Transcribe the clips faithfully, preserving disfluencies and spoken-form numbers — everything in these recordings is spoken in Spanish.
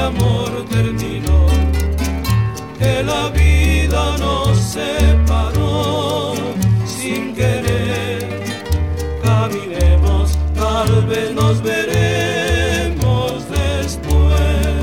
amor terminó, que la vida nos separó sin querer. Caminemos, tal vez nos veremos después.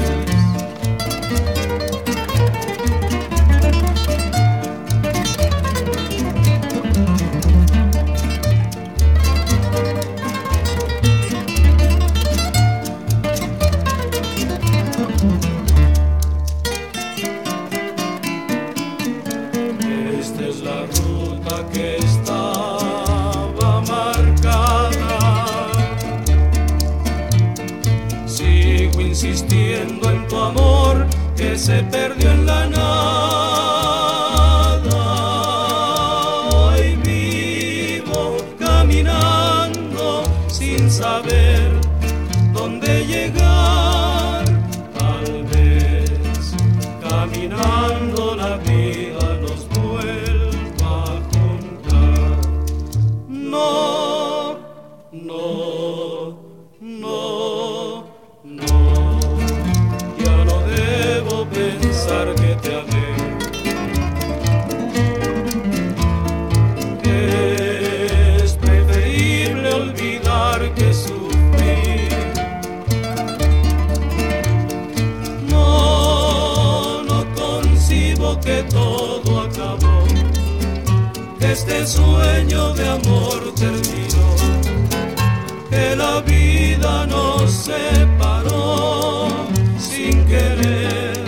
Esta es la ruta que estaba marcada. Sigo insistiendo en tu amor que se perdió en la nada. Hoy vivo caminando sin saber dónde llegar. Tal vez caminando la vida nos vuelva a juntar. No, no, no, no. Ya no debo pensar que te amé, que es preferible olvidar que sufrí. No, no concibo que todo acabó, que este sueño de amor terminó, que la vida nos separó sin querer.